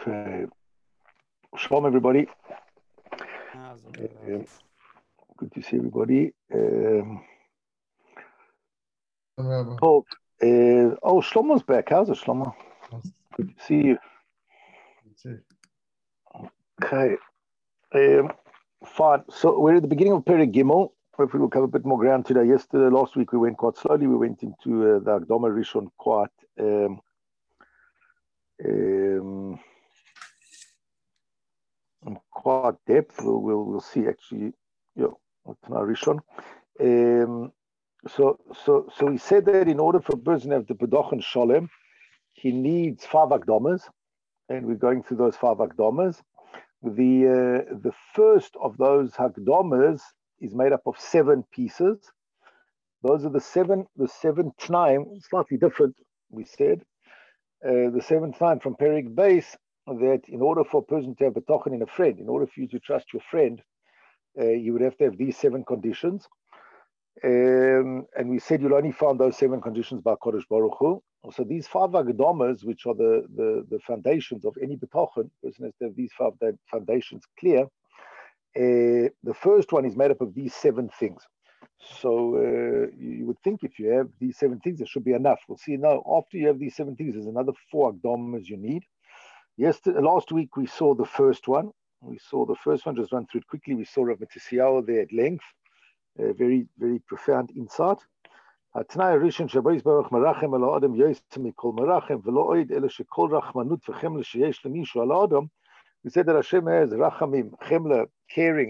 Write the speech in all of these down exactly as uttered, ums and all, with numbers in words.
Okay. Shalom, everybody. How's it Um, going? good to see everybody. Um, Rabbi. oh, uh, oh, Shlomo's back. How's it, Shlomo? Good to see you. Okay. Um, fine. So we're at the beginning of Perek Gimel. Hopefully we'll cover a bit more ground today. Yesterday, last week, we went quite slowly. We went into uh, the Akdama Rishon quite um, um, quite depth. We'll, we'll, we'll see actually, yeah, Tana Rishon. Um, so, so, so he said that in order for a person to have the Bedochen Sholem, he needs five Akdamas, and we're going through those five Akdamas. The uh, the first of those Hakdamas is made up of seven pieces. Those are the seven, the seven Tnaim, slightly different, we said. Uh, the seven Tnaim from Perek Beis, that in order for a person to have betochen in a friend, in order for you to trust your friend, uh, you would have to have these seven conditions. Um, and we said you'll only find those seven conditions by Kodesh Baruch Hu. So these five Agdamas, which are the, the, the foundations of any betochen, person has to have these five foundations clear. Uh, the first one is made up of these seven things. So uh, you, you would think if you have these seven things, there should be enough. We'll see now, after you have these seven things, there's another four Agdamas you need. Yesterday, last week, we saw the first one. We saw the first one, just run through it quickly. We saw Rav Matisiyahu there at length. Uh, very, very profound insight. התנאי הראשון שבו יסברך מרחם על האדם יוצא מכל מרחם ולא עוד אלא שכל רחמנות וחמלה שיש למישהו על האדם. We said that Hashem has rachamim, chemla, caring,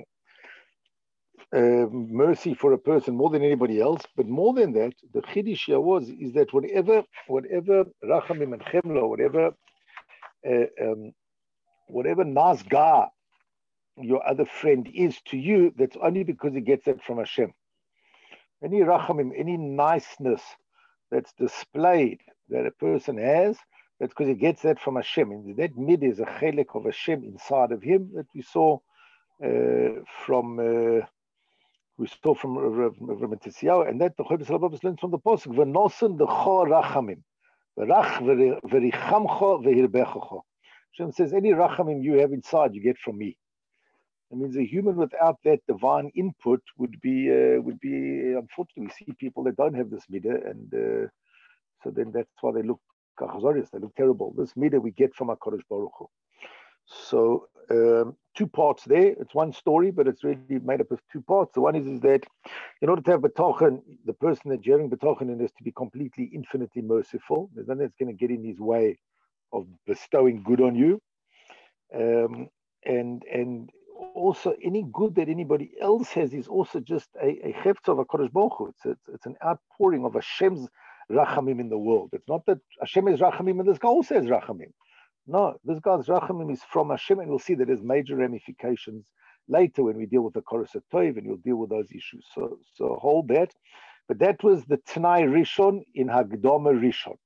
uh, mercy for a person more than anybody else. But more than that, the chiddush here was is that whatever, whatever rachamim and chemla, whatever, uh, um, whatever nazga your other friend is to you, that's only because he gets that from Hashem. Any rachamim, any niceness that's displayed that a person has, that's because he gets that from Hashem. And that mid is a chelik of Hashem inside of him that we saw uh, from uh, we saw from Rav Matisiyahu, and that the Chodesh Rabbos learns from the pasuk v'nosen decha rachamim v'rach v'richamcha v'hirbechacha. Hashem says any rachamim you have inside, you get from me. It means a human without that divine input would be, uh, would be. Unfortunately, we see people that don't have this midah, and uh, so then that's why they look kachazorius. They look terrible. This midah we get from HaKadosh Baruch Hu. So um, two parts there. It's one story, but it's really made up of two parts. The one is, is that in order to have betochen, the person that you're having betochen in is to be completely, infinitely merciful. There's nothing that's going to get in his way of bestowing good on you, um, and and. Also, any good that anybody else has is also just a, a chefetz of HaKadosh Baruch Hu. It's, it's, it's an outpouring of Hashem's rachamim in the world. It's not that Hashem has rachamim and this guy also has rachamim. No, this guy's rachamim is from Hashem, and we'll see that there's major ramifications later when we deal with the Koros HaTov, and we'll deal with those issues. So, so hold that. But that was the Tnai Rishon in Hagdama Rishon.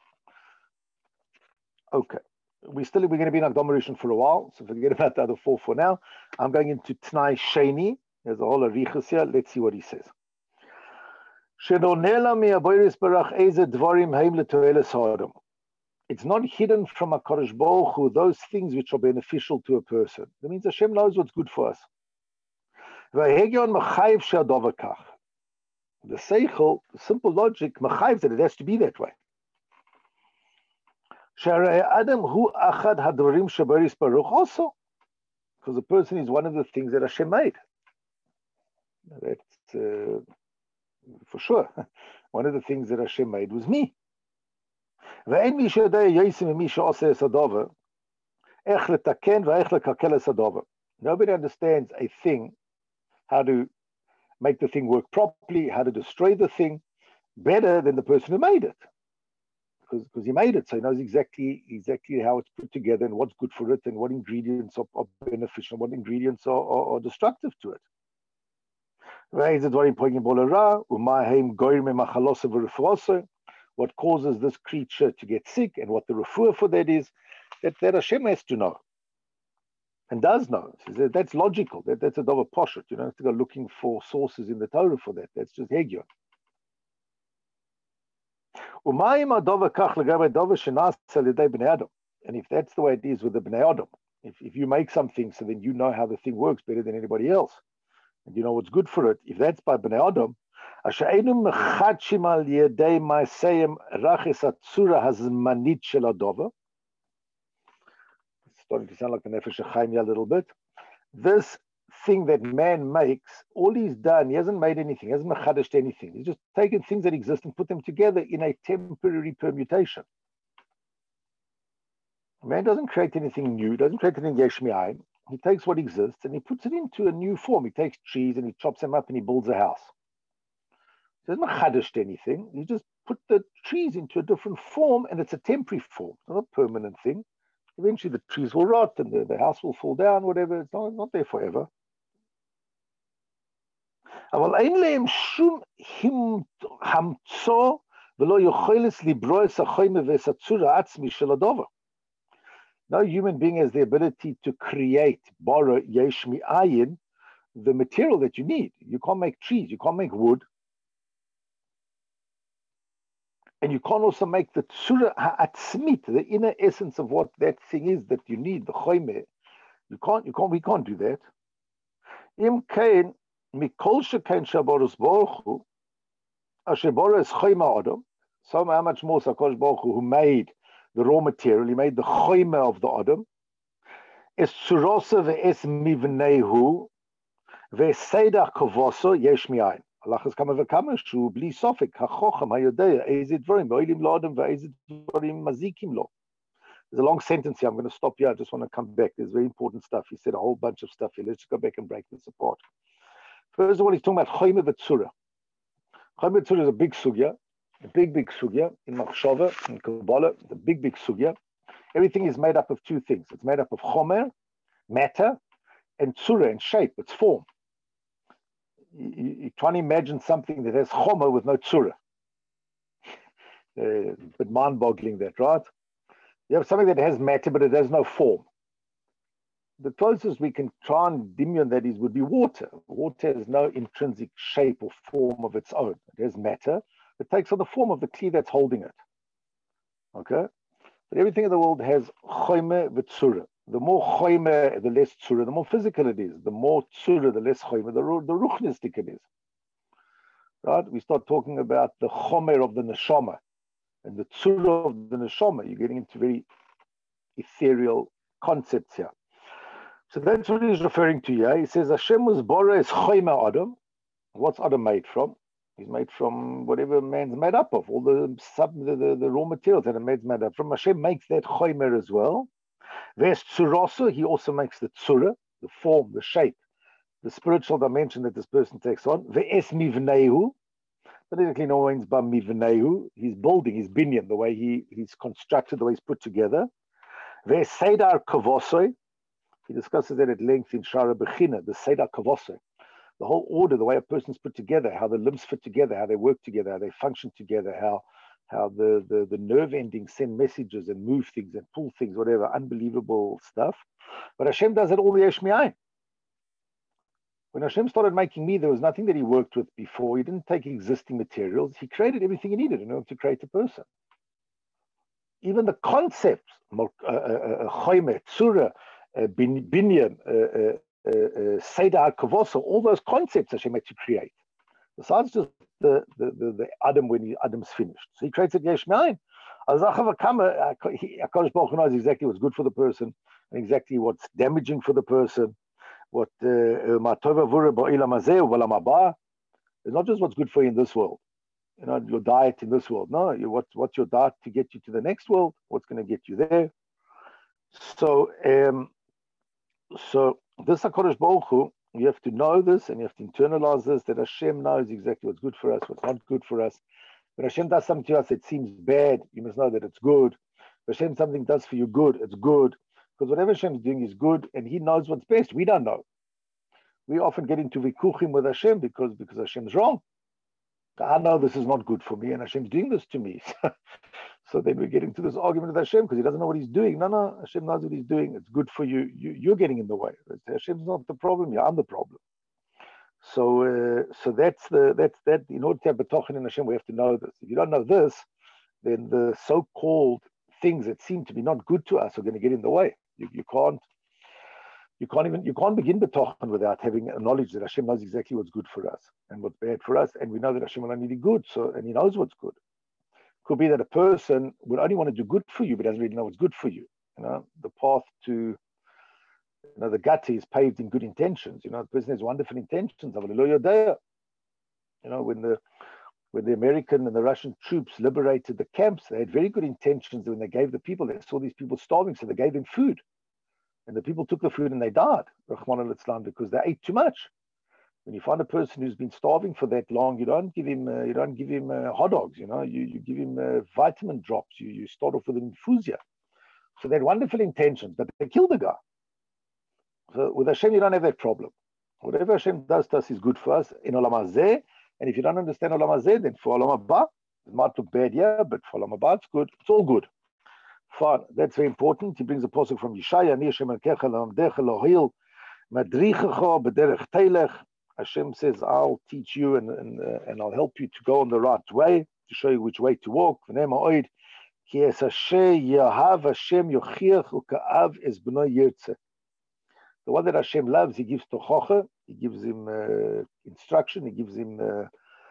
Okay. We still we're going to be in Akdama Rishon for a while, so forget about the other four for now. I'm going into Tnai Sheni. There's a whole arichas here. Let's see what he says. It's not hidden from HaKadosh Baruch Hu those things which are beneficial to a person. That means Hashem knows what's good for us. The seichel, the simple logic, machayev that it has to be that way. Also, because a person is one of the things that Hashem made. That's uh, for sure. One of the things that Hashem made was me. Nobody understands a thing, how to make the thing work properly, how to destroy the thing, better than the person who made it. Because, because he made it, so he knows exactly exactly how it's put together and what's good for it and what ingredients are, are beneficial, what ingredients are, are, are destructive to it. What causes this creature to get sick and what the refuah for that is, that, that Hashem has to know and does know. So that's logical. That, that's a double poshet. You don't have to go looking for sources in the Torah for that. That's just Hegion. And if that's the way it is with the Bnei Adam, if, if you make something so then you know how the thing works better than anybody else, and you know what's good for it, if that's by Bnei Adam, it's starting to sound like the Nefesh HaChaim a little bit. This thing that man makes, all he's done, he hasn't made anything, he hasn't mechadeshed anything. He's just taken things that exist and put them together in a temporary permutation. Man doesn't create anything new, doesn't create anything yesh me'ayin. He takes what exists and he puts it into a new form. He takes trees and he chops them up and he builds a house. He hasn't mechadeshed anything. He just put the trees into a different form, and it's a temporary form. It's not a permanent thing. Eventually the trees will rot and the, the house will fall down, whatever. It's not, not there forever. אבל אין להם שום המצוא ולא יכולת לברוא את החומר ואת הצורה העצמי של הדבר. No human being has the ability to create, borrow, yesh mi'ayin, the material that you need. You can't make trees, you can't make wood. And you can't also make the tsura ha'atzmit, the inner essence of what that thing is that you need, the choyme. You can't, you can't, we can't do that. Im kein, mikol shekain shaborus baruch hu, asher boros choyme adam, so how much more Sakadosh Baruch Hu, who made the raw material, he made the choyme of the adam, es tsurasa ve'es mivnehu, ve'es seidach kavoso yesh mi'ayin. There's a long sentence here. I'm going to stop here. I just want to come back. There's very important stuff. He said a whole bunch of stuff here. Let's go back and break this apart. First of all, he's talking about Choyme v'Tzura. Choyme v'Tzura is a big sugya, a big, big sugya in Machshava, in Kabbalah, the big, big sugya. Everything is made up of two things. It's made up of Chomer, matter, and Tzura, and shape, its form. You, you try to imagine something that has chomer with no tzura. Uh, but mind-boggling that, right? You have something that has matter, but it has no form. The closest we can try and dimion that is would be water. Water has no intrinsic shape or form of its own. It has matter. It takes on the form of the kli that's holding it. Okay? But everything in the world has chomer v'tzura. The more choyme, the less tzura, the more physical it is. The more tzura, the less choyme, the, the ruchnistic it is. Right? We start talking about the chomer of the neshama and the tzura of the neshama. You're getting into very ethereal concepts here. So that's what he's referring to here. He says, Hashem was borah as choyme Adam. What's Adam made from? He's made from whatever man's made up of, all the sub, the, the, the raw materials that a man's made up from. Hashem makes that choyme as well. There's tsurasa, he also makes the tsura, the form, the shape, the spiritual dimension that this person takes on. Ve'es mivnehu, politically known by mivnehu, he's building, his binyan, the way he, he's constructed, the way he's put together. Ve'es seidar kavosoi, he discusses that at length in Shara Bechina, the seidar kavosoi, the whole order, the way a person's put together, how the limbs fit together, how they work together, how they function together, how how the, the, the nerve endings send messages and move things and pull things, whatever, unbelievable stuff. But Hashem does it all the yesh mi'ayin. When Hashem started making me, there was nothing that he worked with before. He didn't take existing materials. He created everything he needed in order to create a person. Even the concepts, choyme, tzura, binyan, seidar kavoso, all those concepts Hashem had to create. Besides just the, the, the, the Adam when he, Adam's finished. So he creates it yesh me'ayin. HaKadosh Baruch Hu knows exactly what's good for the person and exactly what's damaging for the person. What it's not just what's good for you in this world. You know, your diet in this world. No, you, what, what's your diet to get you to the next world? What's going to get you there? So, um, so this HaKadosh Baruch Hu, you have to know this and you have to internalize this, that Hashem knows exactly what's good for us, what's not good for us. When Hashem does something to us that seems bad, you must know that it's good. When Hashem something does for you good, it's good. Because whatever Hashem is doing is good and he knows what's best. We don't know. We often get into vikuchim with Hashem because, because Hashem's wrong. I know this is not good for me and Hashem's doing this to me. So then we get into this argument with Hashem because he doesn't know what he's doing. No, no, Hashem knows what he's doing. It's good for you. you you're getting in the way. Hashem's not the problem. Yeah, I'm the problem. So, uh, so that's the that's that. In order to have betochen in Hashem, we have to know this. If you don't know this, then the so-called things that seem to be not good to us are going to get in the way. You, you can't, you can't even, you can't begin betochen without having a knowledge that Hashem knows exactly what's good for us and what's bad for us, and we know that Hashem will only do good. So, and He knows what's good. Could be that a person would only want to do good for you, but doesn't really know what's good for you. You know, the path to, you know, the gati is paved in good intentions. You know, the person has wonderful intentions. You know, when the when the American and the Russian troops liberated the camps, they had very good intentions when they gave the people. They saw these people starving, so they gave them food, and the people took the food and they died, Rahman al-Islam, because they ate too much. When you find a person who's been starving for that long, you don't give him uh, you don't give him uh, hot dogs. You know, you you give him uh, vitamin drops. You you start off with an infusia. So they had wonderful intentions, but they killed the guy. So with Hashem, you don't have that problem. Whatever Hashem does to us is good for us in Olam Hazeh. And if you don't understand Olam Hazeh, then for Olam Haba, it might look bad here, but for Olam Haba, it's good. It's all good. Fine. That's very important. He brings a pasuk from Yeshaya, Ni Hashem Elkecha L'Amdecha L'Ohil Madrichecha B'derech Teilech. Hashem says, I'll teach you and and, uh, and I'll help you to go on the right way, to show you which way to walk. V'nei ma'od ki es Hashem Yahav Hashem Yochiach Uka'av es B'nai Yirtzeh. The one that Hashem loves, He gives tochacha, He gives him uh, instruction, He gives him, uh,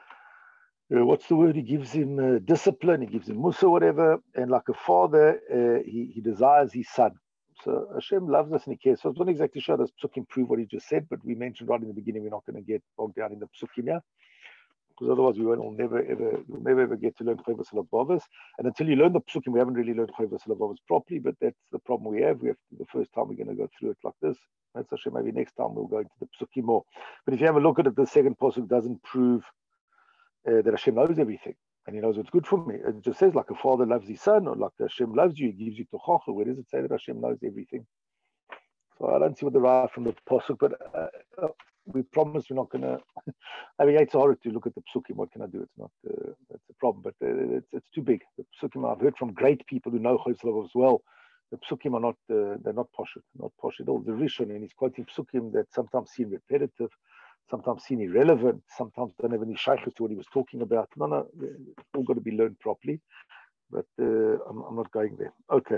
uh, what's the word? He gives him uh, discipline, He gives him musa, whatever. And like a father, uh, he, he desires his son. So Hashem loves us and He cares. So it's not exactly sure does Psukim prove what He just said, but we mentioned right in the beginning we're not going to get bogged down in the Psukim here, because otherwise we will never ever, we'll never ever get to learn Chovos Halevavos. And until you learn the Psukim, we haven't really learned Chovos Halevavos properly, but that's the problem we have. We have to, the first time we're going to go through it like this. That's Hashem. Maybe next time we'll go into the Psukim more. But if you have a look at it, the second pasuk doesn't prove uh, that Hashem knows everything and He knows what's good for me. It just says like a father loves his son, or like Hashem loves you, He gives you tochacha. Where does it say that Hashem knows everything? So I don't see what the right from the pasuk, but uh, uh, we promise we're not going to. I mean, it's hard to look at the psukim. What can I do? It's not. Uh, that's a problem, but uh, it's it's too big. The psukim I've heard from great people who know Chovos Halevavos as well. The psukim are not, uh, they're not posh, not posh at all. The Rishon, and he's quoting psukim that sometimes seem repetitive, sometimes seem irrelevant, sometimes don't have any shaykhs to what he was talking about. No, no, it's all got to be learned properly, but uh, I'm, I'm not going there. Okay,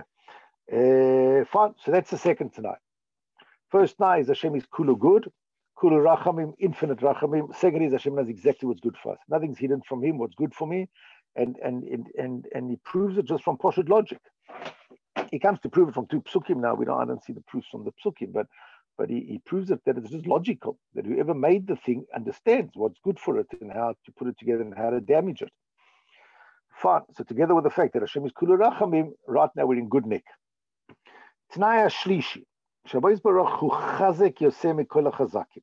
uh, fine. So that's the second tonight. First night is Hashem is kulu good, kulu rachamim, infinite rachamim. Second is Hashem knows exactly what's good for us. Nothing's hidden from Him, what's good for me, and and and and, and He proves it just from poshut logic. He comes to prove it from two psukim now. We don't, I don't see the proofs from the psukim, but but he, he proves it that it's just logical, that whoever made the thing understands what's good for it and how to put it together and how to damage it. Fine. So together with the fact that Hashem is kulu rachamim, right now we're in good nick. T'nai hashlishi, Shabbos Baruch Hu chazek yoseh mikol hachazakim.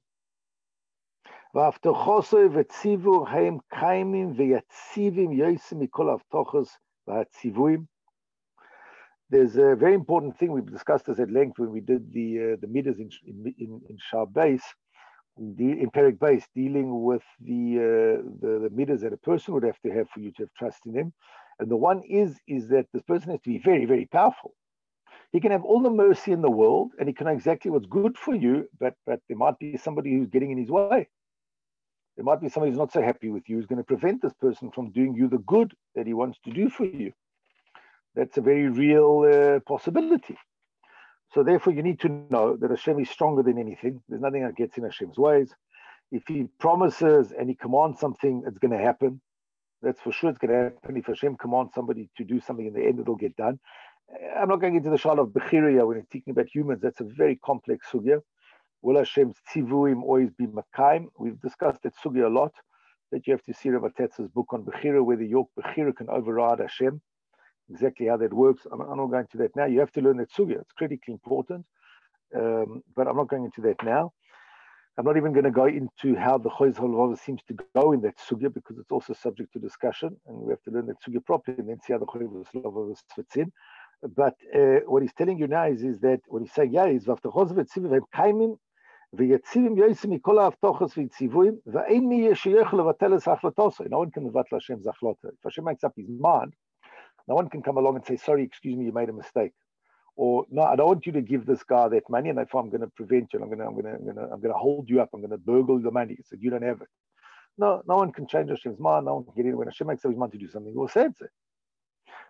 V'avtochosoi v'tzivu haim kaimim v'yatzivim yoseh mikol avtochos v'hatzivuim. There's a very important thing we've discussed this at length when we did the uh, the midas in in in, in Shabbos, in Perek Beis, dealing with the, uh, the the midas that a person would have to have for you to have trust in them. And the one is is that this person has to be very, very powerful. He can have all the mercy in the world, and he can know exactly what's good for you, but but there might be somebody who's getting in his way. There might be somebody who's not so happy with you, who's going to prevent this person from doing you the good that he wants to do for you. That's a very real uh, possibility. So therefore, you need to know that Hashem is stronger than anything. There's nothing that gets in Hashem's ways. If He promises and He commands something, it's going to happen. That's for sure. It's going to happen. If Hashem commands somebody to do something, in the end, it'll get done. I'm not going into the shal of Bechiriya when it's speaking about humans. That's a very complex sugya. Will Hashem's tzivuim always be makayim? We've discussed that sugya a lot. That you have to see Rav Tetz's book on Bechira, whether your Bechira can override Hashem. Exactly how that works. I'm, I'm not going into that now. You have to learn that sugya. It's critically important, um, but I'm not going into that now. I'm not even going to go into how the Chovos Halevavos seems to go in that sugya, because it's also subject to discussion, and we have to learn that sugya properly and then see how the Chovos Halevavos fits in. But uh, what he's telling you now is, is that when he's saying, yeah, is v'avtochos v'tzivuim kaimim v'yatzivim yosim mikol ha'avtochos v'tzivuim v'ein mi yeshiyech levatel es hachlatoso. No one can mevatel Hashem's achlata. If Hashem makes up His mind, no one can come along and say, sorry, excuse me, you made a mistake. Or no, I don't want you to give this guy that money, and if I'm going to prevent you, I'm going to, I'm going to, I'm going to, I'm going to hold you up. I'm going to burgle the money so you don't have it. No, no one can change Hashem's mind. No one can get in. When Hashem makes up His mind to do something, He will say it.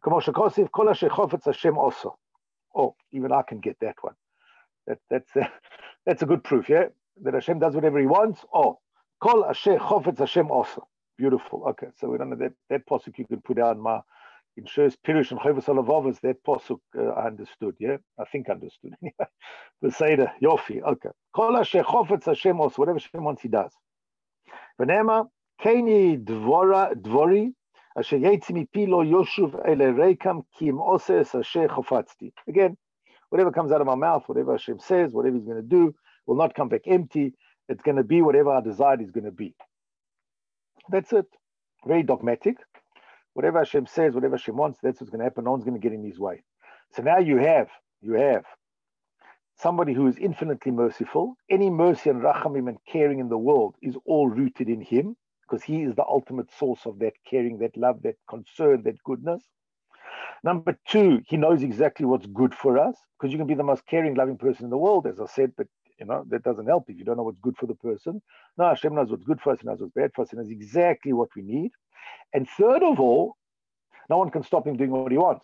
Kol asher chofetz Hashem oso. Oh, even I can get that one. That, that's, uh, that's a good proof, yeah? That Hashem does whatever he wants. Oh, Kol asher chofetz Hashem oso. Beautiful. Okay, so we don't know that, that posuk you could put out in my, in Shur's Pirush and Chovos Halavavos, that posuk uh, I understood, yeah? I think I understood. The Seder, Yofi, okay. Kol asher chofetz Hashem oso. Whatever Hashem wants, he does. V'nema, Keini dvora, dvori, asher yetzi mipi lo yoshuv ele reikam ki im oses asher chofatzti. Again, whatever comes out of my mouth, whatever Hashem says, whatever he's going to do, will not come back empty. It's going to be whatever I decide is going to be. That's it. Very dogmatic. Whatever Hashem says, whatever Hashem wants, that's what's going to happen. No one's going to get in his way. So now you have, you have somebody who is infinitely merciful. Any mercy and rachamim and caring in the world is all rooted in him, because he is the ultimate source of that caring, that love, that concern, that goodness. Number two, he knows exactly what's good for us, because you can be the most caring, loving person in the world, as I said, but you know that doesn't help if you don't know what's good for the person. No, Hashem knows what's good for us, he knows what's bad for us, he knows exactly what we need. And third of all, no one can stop him doing what he wants.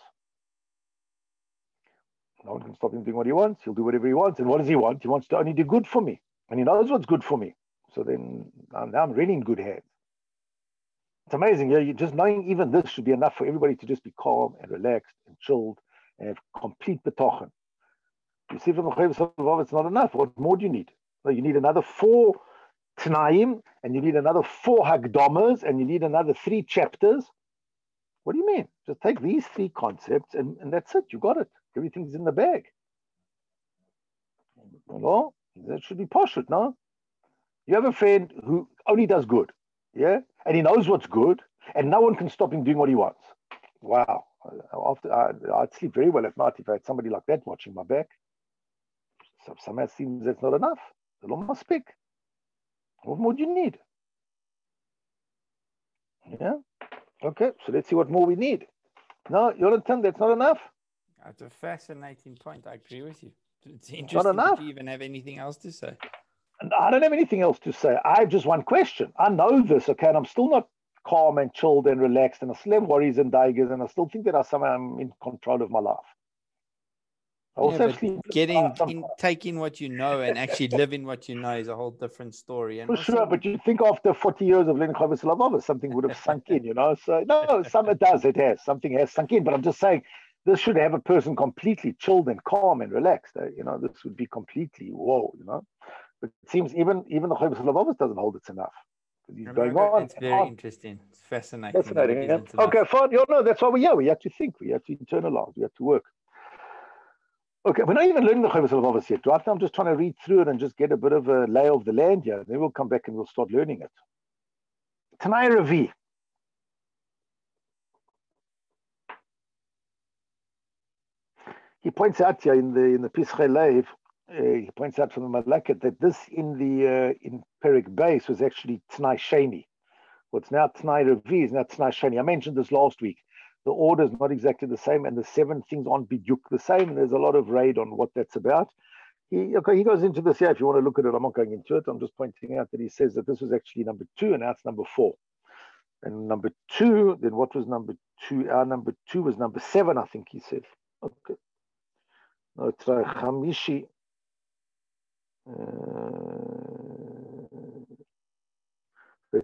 No one can stop him doing what he wants. He'll do whatever he wants. And what does he want? He wants to only do good for me. And he knows what's good for me. So then now I'm really in good hands. It's amazing. Yeah, you just knowing even this should be enough for everybody to just be calm and relaxed and chilled and have complete betochen. You see from the Chovos Halavavos, it's not enough. What more do you need? So you need another four Tanaim, and you need another four Hagdomas, and you need another three chapters. What do you mean? Just take these three concepts, and, and that's it. You got it. Everything's in the bag. No, that should be poshut, no? You have a friend who only does good, yeah? And he knows what's good, and no one can stop him doing what he wants. Wow. After, I, I'd sleep very well at night if I had somebody like that watching my back. So somehow it seems that's not enough. The law must speak. What more do you need? Yeah? Okay, so let's see what more we need. No, Jonathan, that's not enough. That's a fascinating point. I agree with you. It's Not interesting enough. that you even have anything else to say. And I don't have anything else to say. I have just one question. I know this, okay, and I'm still not calm and chilled and relaxed, and I still have worries and daggers, and I still think that I somehow am in control of my life. I also Yeah, have but sleep. getting in, taking what you know and actually living what you know is a whole different story. And For also, sure, but you think after forty years of learning Chovos Halavavos, something would have sunk in, you know? So, no, some it does, it has. Something has sunk in, but I'm just saying, this should have a person completely chilled and calm and relaxed. Eh? You know, this would be completely, whoa, you know? But it seems even even the Chovos Halavavos doesn't hold it's enough. He's going no, on. it's very on. Interesting. It's fascinating. Fascinating, It yeah? isn't enough. Okay, fine. You know, that's why we are. We have to think. We have to internalize. We have to work. Okay, we're not even learning the Chovos Halavavos yet. Right now, I'm just trying to read through it and just get a bit of a lay of the land here. Then we'll come back and we'll start learning it. Tanai Ravi. He points out here in the in the Pischei Lev, uh, he points out from the Malakat that this in the uh, in Perek Beis was actually Tanai Sheni. What's now Tanai Ravi is now Tanai Sheni. I mentioned this last week. The order is not exactly the same, and the seven things aren't biduk the same. And there's a lot of raid on what that's about. He okay, he goes into this here. If you want to look at it, I'm not going into it. I'm just pointing out that he says that this was actually number two, and now it's number four. And number two, then what was number two? Our number two was number seven, I think he said. Okay. No, try Chamishi. Oh,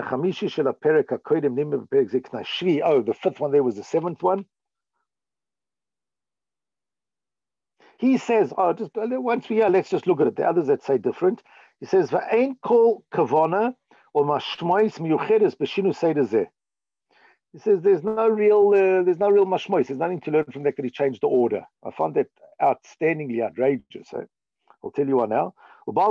the fifth one there was the seventh one. He says, oh, just once we are, let's just look at it. The others that say different. He says, "Va'ain kol kavana or mashmois miyuchedes b'shinu seidazeh." He says, "There's no real, uh, there's no real mashmois. There's nothing to learn from that. That he changed the order." I found that outstandingly outrageous. Eh? I'll tell you what now. There's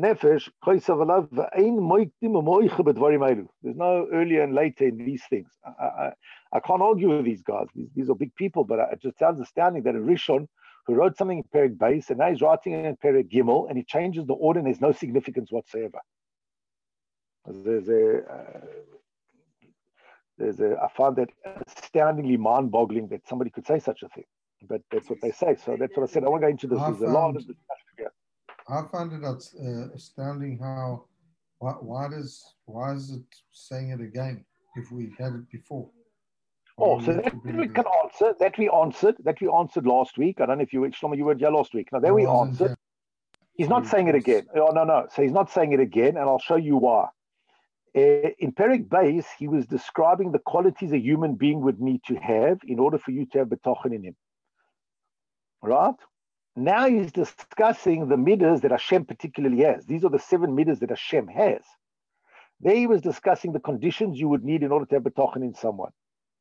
no earlier and later in these things. I, I, I can't argue with these guys. These, these are big people, but it just sounds astounding that a Rishon who wrote something in Perek Beis and now he's writing in Perek Gimel and he changes the order and there's no significance whatsoever. There's a, uh, there's a, I found that astoundingly mind-boggling that somebody could say such a thing. But that's what they say. So that's what I said. I won't go into this. I There's found, a lot of discussion here. I find it uh, astounding how why, why does why is it saying it again if we had it before? Oh, so that we can answer. That we answered. That we answered last week. I don't know if you were, Shlomo, you were here last week. No, that we answered. He's not saying it again. Oh, no, no. So he's not saying it again, and I'll show you why. Uh, in Perek Beis, he was describing the qualities a human being would need to have in order for you to have betochen in him. Right? Now he's discussing the midas that Hashem particularly has. These are the seven midas that Hashem has. There he was discussing the conditions you would need in order to have betochen in someone.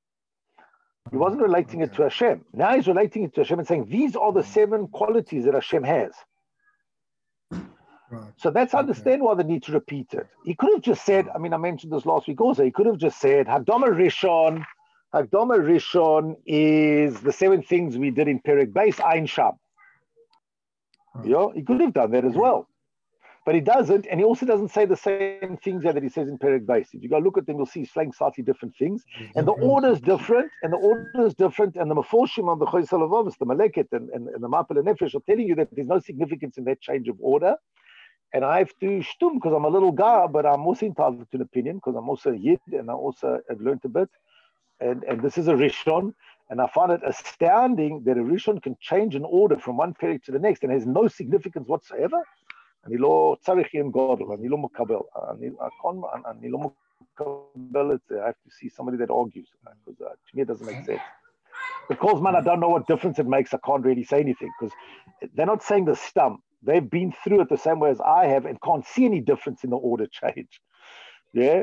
He wasn't relating okay. it to Hashem. Now he's relating it to Hashem and saying, these are the seven qualities that Hashem has. Right. So that's okay. Understand why they need to repeat it. He could have just said, I mean, I mentioned this last week also, he could have just said, Hakdama Rishon, Hakdama Rishon is the seven things we did in Perek Beis, Ein Sham. Right. You know, he could have done that as well. But he doesn't, and he also doesn't say the same things that he says in Perek Beis. If you go look at them, you'll see he's saying slightly different things. And the order is different, and the order is different, and the Meforshim on the Choy Salavavos, the Maleket, and, and, and the Mapel Nefesh are telling you that there's no significance in that change of order. And I have to shtum because I'm a little guy, but I'm also entitled to an opinion because I'm also a Yid, and I also have learned a bit. And, and this is a Rishon, and I find it astounding that a Rishon can change an order from one period to the next and has no significance whatsoever. אני לא צריך עם גודל, אני לא מקבל, אני, אני לא מקבל את זה. I have to see somebody that argues, because uh, to me it doesn't make sense. Because, man, I don't know what difference it makes, I can't really say anything, because they're not saying the stump. They've been through it the same way as I have and can't see any difference in the order change. Yeah?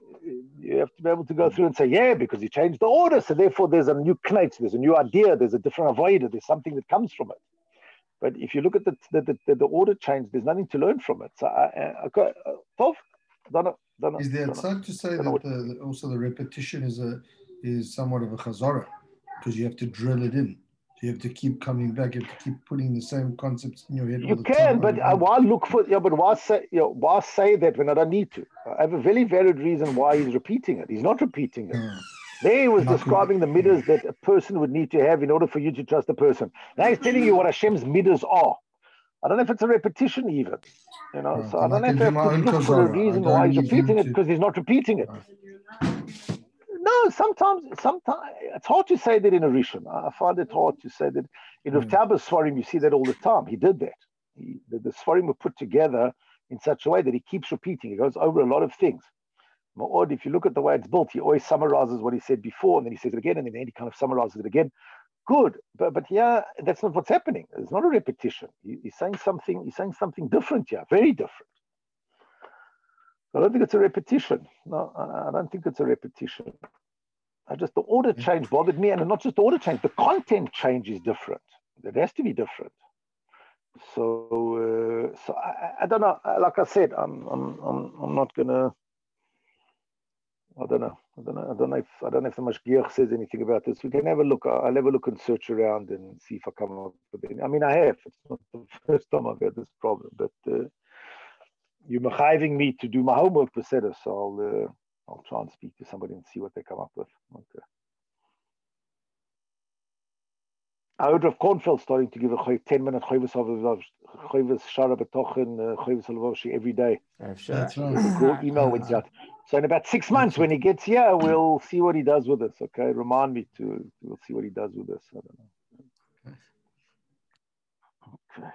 You have to be able to go through and say, yeah, because you changed the order, so therefore there's a new knetz, there's a new idea, there's a different avoider, there's something that comes from it. But if you look at the the, the, the order change, there's nothing to learn from it. So, I, I, okay, uh, Tov, don't know, don't know, is there outside to say that the, also the repetition is a is somewhat of a chazara, because you have to drill it in. You have to keep coming back. You have to keep putting the same concepts in your head. You all the can, time, but uh, why look for? Yeah, but why say? You know, why say that when I don't need to? I have a very valid reason why he's repeating it. He's not repeating it. Hmm. There he was not describing the midas that a person would need to have in order for you to trust a person. Now he's telling you what Hashem's midas are. I don't know if it's a repetition even. You know, right. So I don't know if I have to look for a reason why he's repeating it, because he's not repeating it. Right. No, sometimes, sometimes it's hard to say that in a Rishon. I find it hard to say that in Rav Taber's Sfarim, you see that all the time. He did that. He, the, the Sfarim were put together in such a way that he keeps repeating. He goes over a lot of things. Ma'od, if you look at the way it's built, he always summarizes what he said before, and then he says it again, and then he kind of summarizes it again. Good, but but yeah, that's not what's happening. It's not a repetition. He, he's saying something. He's saying something different here, very different. I don't think it's a repetition. No, I, I don't think it's a repetition. I just the order change bothered me, and not just the order change. The content change is different. It has to be different. So, uh, so I, I don't know. Like I said, I'm I'm I'm, I'm not gonna. I don't know. I don't know. I don't know if I don't know if the Mashgiach says anything about this. We can have a look. I'll have a look and search around and see if I come up with it. I mean, I have. It's not the first time I've had this problem, but uh, you're machayving me to do my homework, Peseda, so I'll uh, I'll try and speak to somebody and see what they come up with. Okay. I heard Rav Kornfeld starting to give a ten-minute Choyves Shara B'tochen, Choyves Halavashi every day. That's right. The cool email went out. So in about six months, when he gets here, we'll see what he does with us. Okay, remind me to. We'll see what he does with us. I don't know. Okay.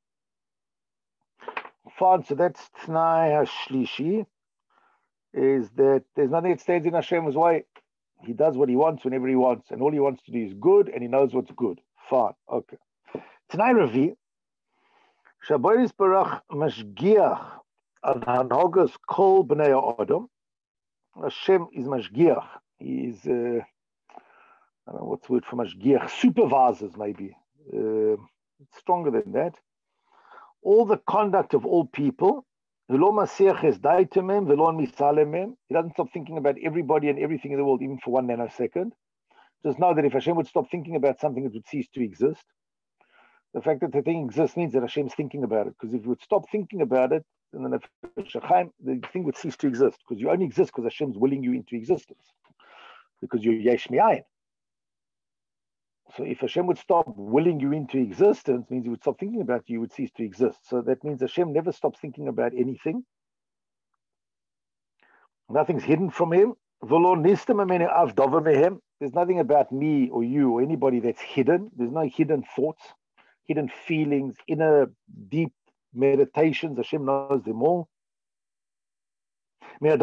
Fine. So that's T'nai HaShlishi. Is that there's nothing that stands in Hashem's way. He does what he wants whenever he wants, and all he wants to do is good, and he knows what's good. Fine. Okay. T'nai Ravi. Shaboris Barach Mashgiach al Hanhogas Kol Bnei Adam. Hashem is Mashgiach. He is, uh, I don't know what's the word for Mashgiach, supervisors maybe. Uh, it's stronger than that. All the conduct of all people. He doesn't stop thinking about everybody and everything in the world, even for one nanosecond. Just know that if Hashem would stop thinking about something, it would cease to exist. The fact that the thing exists means that Hashem's thinking about it. Because if you would stop thinking about it, and then the thing would cease to exist, because you only exist because Hashem's willing you into existence, because you're yesh mi'ayin. So if Hashem would stop willing you into existence, means He would stop thinking about you, you would cease to exist. So that means Hashem never stops thinking about anything. Nothing's hidden from Him. There's nothing about me or you or anybody that's hidden. There's no hidden thoughts, hidden feelings, inner deep meditations. Hashem knows them all. There's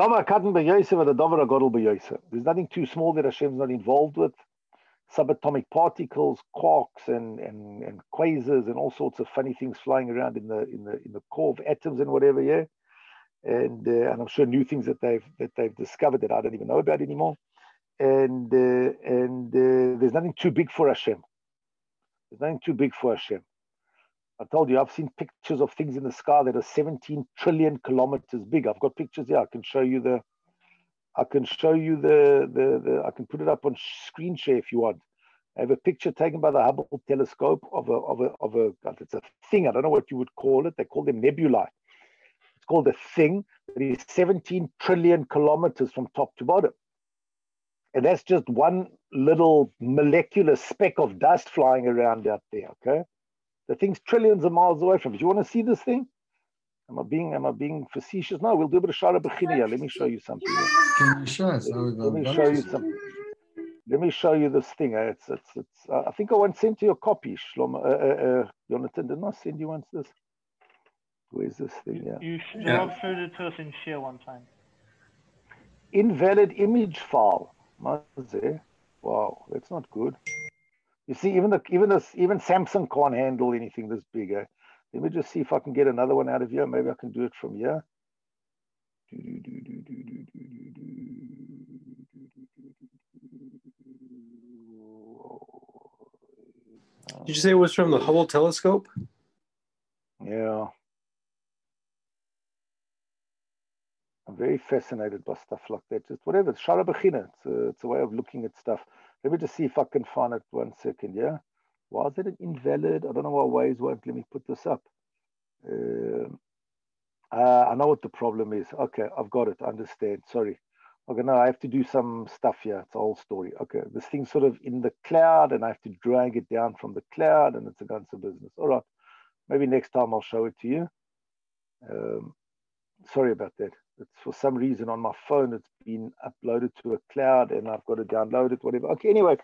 nothing too small that Hashem's not involved with. Subatomic particles, quarks, and, and, and quasars, and all sorts of funny things flying around in the in the in the core of atoms and whatever, yeah. And uh, and I'm sure new things that they've that they've discovered that I don't even know about anymore. And uh, and uh, there's nothing too big for Hashem. There's nothing too big for Hashem. I told you I've seen pictures of things in the sky that are seventeen trillion kilometers big. I've got pictures here. I can show you the. I can show you the, the, the, I can put it up on screen share if you want. I have a picture taken by the Hubble telescope of a, of a, of a, it's a thing, I don't know what you would call it. They call them nebulae. It's called a thing that is seventeen trillion kilometers from top to bottom. And that's just one little molecular speck of dust flying around out there, okay? The thing's trillions of miles away from it. You want to see this thing? Am I being am I being facetious? No, we'll do a bit of Shara Bechina. Let me show you something. Can you show us? Let me show you something. Let me show you this thing. It's it's it's. Uh, I think I once sent you a copy, Shlomo. Uh, uh, uh, Jonathan, didn't I send you once this? Where's this thing? Yeah. You yeah. showed it to us in share one time. Invalid image file. Wow, that's not good. You see, even the even this even Samsung can't handle anything this big. Eh? Let me just see if I can get another one out of here. Maybe I can do it from here. Did you say it was from the Hubble telescope? Yeah. I'm very fascinated by stuff like that. Just whatever. It's Shara Bechina. It's a, it's a way of looking at stuff. Let me just see if I can find it one second, yeah? Why is it an invalid? I don't know why Waze won't let me put this up. Uh, uh, I know what the problem is. Okay, I've got it. I understand. Sorry. Okay, now I have to do some stuff here. It's a whole story. Okay, this thing's sort of in the cloud and I have to drag it down from the cloud and it's a guns of business. All right. Maybe next time I'll show it to you. Um, sorry about that. It's for some reason on my phone, it's been uploaded to a cloud and I've got to download it, whatever. Okay, anyway.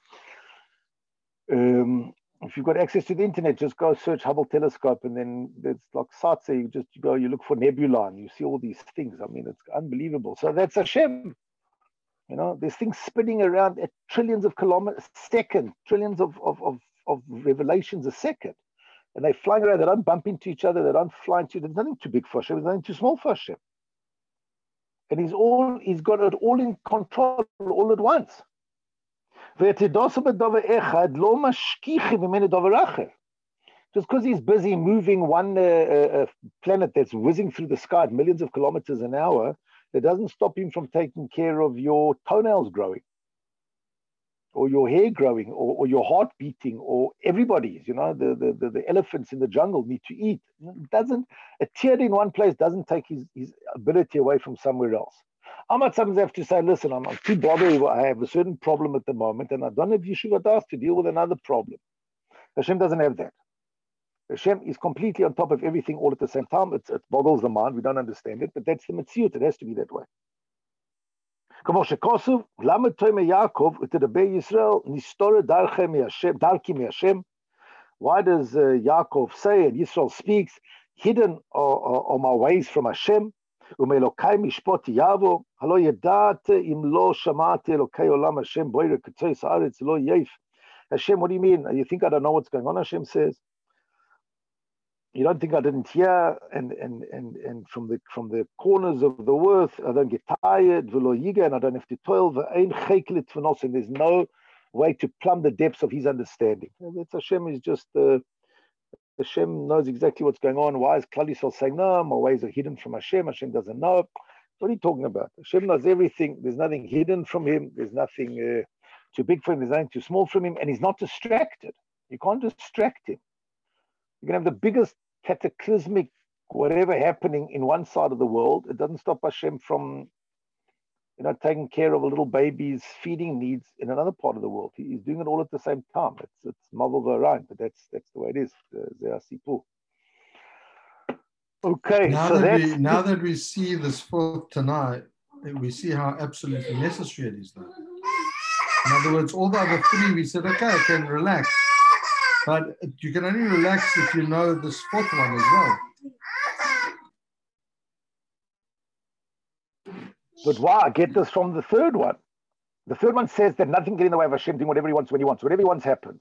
Um, if you've got access to the internet, just go search Hubble telescope and then there's like sites there. You just you go, you look for nebula and you see all these things. I mean, it's unbelievable. So that's Hashem. You know, there's things spinning around at trillions of kilometers a second, trillions of, of, of, of revelations a second. And they're flying around. They don't bump into each other. They don't fly into, there's nothing too big for Hashem. There's nothing too small for Hashem. And he's all, he's got it all in control all at once. Just because he's busy moving one uh, uh, planet that's whizzing through the sky at millions of kilometers an hour, that doesn't stop him from taking care of your toenails growing, or your hair growing, or, or your heart beating, or everybody's, you know, the, the, the, the elephants in the jungle need to eat. It doesn't, a tear in one place doesn't take his, his ability away from somewhere else. I might sometimes have to say, listen, I'm, I'm too bothered. I have a certain problem at the moment, and I don't have Yeshiva Das to deal with another problem. Hashem doesn't have that. Hashem is completely on top of everything all at the same time. It's, it boggles the mind. We don't understand it, but that's the Metziut. It has to be that way. Why does uh, Yaakov say, and Yisrael speaks, hidden are, are, are my ways from Hashem? ומאלוקי משפוט יבוא, הלא ידעת אם לא שמעתי אלוקי עולם השם בוירא קצויס הארץ לא יף. Hashem, what do you mean? You think I don't know what's going on? Hashem says, you don't think I didn't hear, and and and and from the from the corners of the earth, I don't get tired, v'lo yiga, and I don't have to toil, v'ein chekelit v'nos, and there's no way to plumb the depths of his understanding. That's Hashem is just uh, Hashem knows exactly what's going on. Why is Klal Yisrael saying, no, my ways are hidden from Hashem? Hashem doesn't know. What are you talking about? Hashem knows everything. There's nothing hidden from him. There's nothing uh, too big for him. There's nothing too small from him. And he's not distracted. You can't distract him. You can have the biggest cataclysmic whatever happening in one side of the world. It doesn't stop Hashem from, you know, taking care of a little baby's feeding needs in another part of the world. He's doing it all at the same time. It's it's Mavel V'Arayin, but that's that's the way it is. Zeh HaSipur. Okay, now so that that's we, now that we see this fourth tonight, we see how absolutely necessary it is, though. In other words, all the other three, we said, okay, I can relax. But you can only relax if you know this fourth one as well. But why? I get this from the third one. The third one says that nothing gets in the way of Hashem doing whatever he wants when he wants. Whatever he wants happens.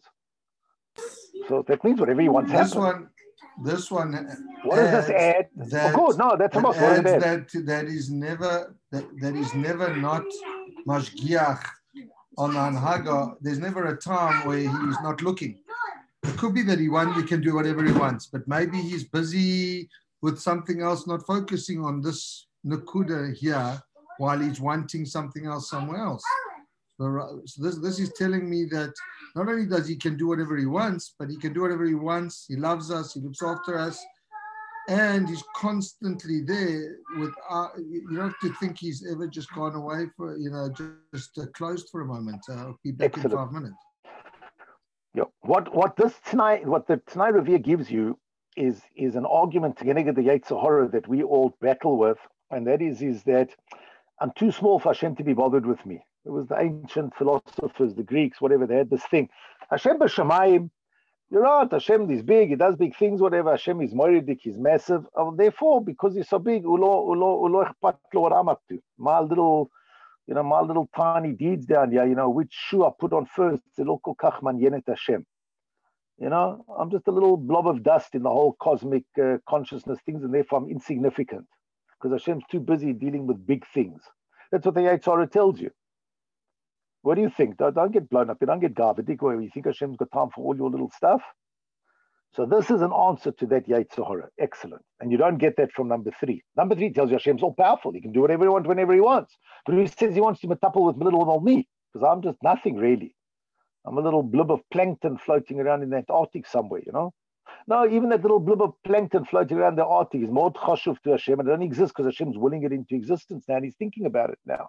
So that means whatever he wants this happens. One, this one. What does this add? That, of course, no, that's a must. Adds that that is never that, that is never not mashgiach on anhaga. There's never a time where he's not looking. It could be that he wants, he can do whatever he wants, but maybe he's busy with something else, not focusing on this nakuda here while he's wanting something else somewhere else. So, so this, this is telling me that not only does he can do whatever he wants, but he can do whatever he wants. He loves us, he looks after us, and he's constantly there. With uh, you don't have to think he's ever just gone away for, you know, just, just uh, closed for a moment. Uh, I'll be back Excellent. in five minutes. Yeah. What what this tonight what the Tanai Revere gives you is is an argument to get the Yetzer Hara that we all battle with, and that is is that I'm too small for Hashem to be bothered with me. It was the ancient philosophers, the Greeks, whatever, they had this thing. Hashem b'shamayim, you're right, Hashem is big, he does big things, whatever. Hashem is moiridik, he's massive. Oh, therefore, because he's so big, ulo, ulo, ulo echpat lo what I'm up to. My little, you know, my little tiny deeds down here, you know, which shoe I put on first, lo kol kach manyenet Hashem. You know, I'm just a little blob of dust in the whole cosmic uh, consciousness things, and therefore I'm insignificant. Because Hashem's too busy dealing with big things. That's what the Yetzer Hara tells you. What do you think? Don't, don't get blown up. You don't get garbadik where you think Hashem's got time for all your little stuff. So this is an answer to that Yetzer Hara. Excellent. And you don't get that from number three. Number three tells you Hashem's all powerful. He can do whatever he wants whenever he wants. But he says he wants to metapel with little old me? Because I'm just nothing really. I'm a little blub of plankton floating around in the Antarctic somewhere, you know? No, even that little blub of plankton floating around the Arctic is more chashuv to Hashem, and it only exists because Hashem's willing it into existence now, and he's thinking about it now.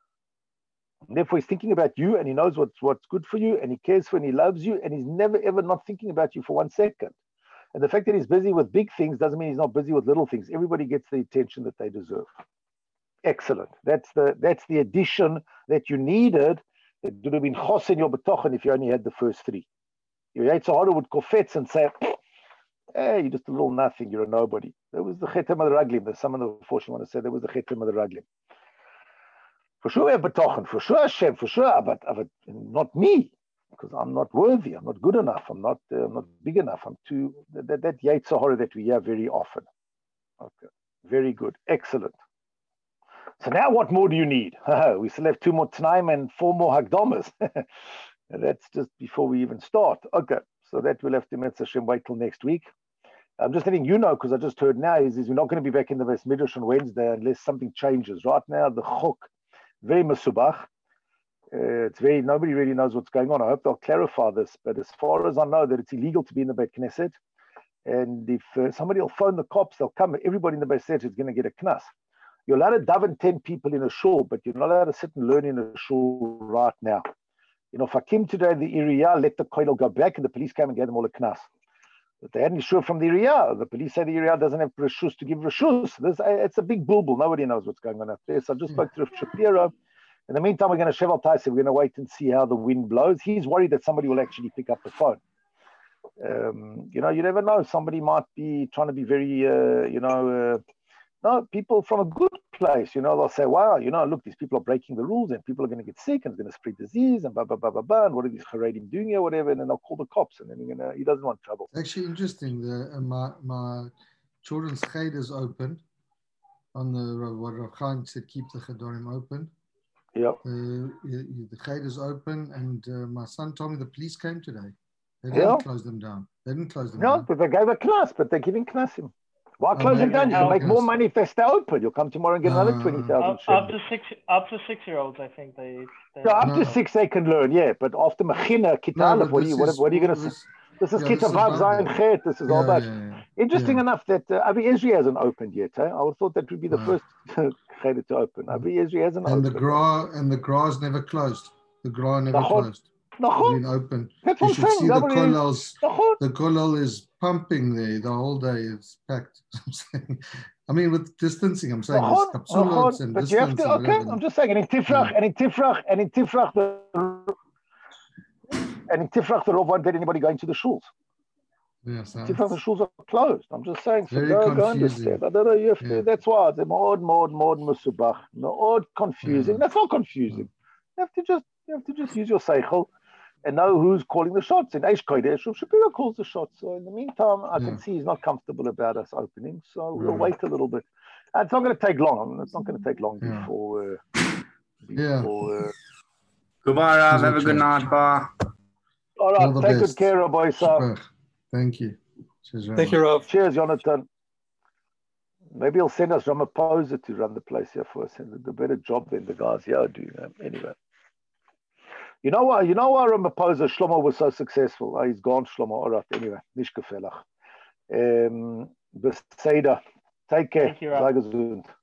And therefore, he's thinking about you, and he knows what's what's good for you, and he cares for, and he loves you, and he's never ever not thinking about you for one second. And the fact that he's busy with big things doesn't mean he's not busy with little things. Everybody gets the attention that they deserve. Excellent. That's the that's the addition that you needed. It would have been chos in your betochen if you only had the first three. Your Yetzer Hara would kofetz and say, hey, you're just a little nothing, you're a nobody. That was the chetem of the raglim. There's some of the fortune want to say that was the chetem of the raglim. For sure, we have betochen, for sure, Hashem, for sure, but, but not me, because I'm not worthy, I'm not good enough, I'm not, uh, I'm not big enough, I'm too, that, that Yetzer Hara that we hear very often. Okay, very good, excellent. So now what more do you need? We still have two more Tanaim and four more Hagdomas. That's just before we even start. Okay, so that we'll have to Metz Hashem wait till next week. I'm just letting you know, because I just heard now, is, is we're not going to be back in the Beis Midrash on Wednesday unless something changes. Right now, the chok, very masubach. Uh, it's very, nobody really knows what's going on. I hope they'll clarify this, but as far as I know, that it's illegal to be in the Beit Knesset. And if uh, somebody will phone the cops, they'll come, everybody in the Beit Knesset is going to get a knas. You're allowed to daven ten people in a shul, but you're not allowed to sit and learn in a shul right now. You know, if I came today, the Iriya let the koilel go back, and the police came and gave them all a knas. But they hadn't sure from the Iriya. The police say the Iriya doesn't have reshus to give reshus. This, it's a big bulbul. Nobody knows what's going on up there. So I just spoke to Rav Shapiro. In the meantime, we're going to Sheval Taisa. We're going to wait and see how the wind blows. He's worried that somebody will actually pick up the phone. Um, you know, you never know. Somebody might be trying to be very, uh, you know, uh, no, people from a good place, you know, they'll say, wow, you know, look, these people are breaking the rules and people are going to get sick and it's going to spread disease and blah, blah, blah, blah, blah, and what are these Haredim doing here, whatever, and then they'll call the cops and then you're gonna, he doesn't want trouble. Actually interesting, the, uh, my, my children's cheder is open on the, what Rav Chaim said, keep the chedorim open. Yep. Uh, the cheder is open, and uh, my son told me the police came today. They didn't yeah. close them down. They didn't close them no, down. but they gave a class, but they're giving knasim. Why close oh, them down? You can make yes. more money if they stay open. You'll come tomorrow and get another Uh, twenty thousand. Up, up to six, up to six-year-olds, I think they. they So up No. to six they can learn, yeah. But after Mechina, Kita No, Aleph, but what are you, this what, is- what are you going to say? this- This is yeah, Kita this is Vav Zayin Bible. Chet. This is all Yeah, about. yeah, yeah. Interesting Yeah. enough that uh, Avi Ezri hasn't opened yet. Eh? I would have thought that would be the No. first Cheder to open. Avi Ezri hasn't And the opened. gra and the gra's never closed. The gra never Nachon. closed. Nachon. been open. That's You what should I'm see saying. the Nobody- kollels. Nachon. The kollel is pumping there the whole day. It's packed. I'm saying. I mean, with distancing, I'm saying there's Nachon, kapsulots nachon, and but you have distance to, and okay, whatever. I'm just saying, and in Tifrach, Yeah. and in Tifrach, and in Tifrach, the, and in Tifrach, the Rav won't let anybody go into the shuls. Yes, huh? Tifrach, the shuls are closed. I'm just saying, so Very go, go confusing. understand. I don't know, you have to, Yeah. that's why, it's more, more, more musubach, more confusing. Yeah. That's not confusing. You have to just, you have to just use your seichel and know who's calling the shots. In Eish Kodesh, Rav Shapiro calls the shots. So in the meantime, I Yeah. can see he's not comfortable about us opening, so we'll Right. wait a little bit. And it's not going to take long. I mean, it's not going to take long Yeah. before. Uh, Yeah. before uh, Goodbye, Rav. Cheers, Have a good Richard. night. Bye. all All right, the take best. good care, Rabbi Isa. Super. Thank you. Cheers, Thank you, Rav. Cheers, Jonathan. Maybe he'll send us Ramaphosa to run the place here for us. And a better job than the guys here do. Um, anyway, you know why? You know why Ramaphosa Shlomo was so successful? Oh, he's gone, Shlomo. All right. Anyway, nicht gefällig. Um, Beseda. Take care. Thank you, Rav. Sei gesund.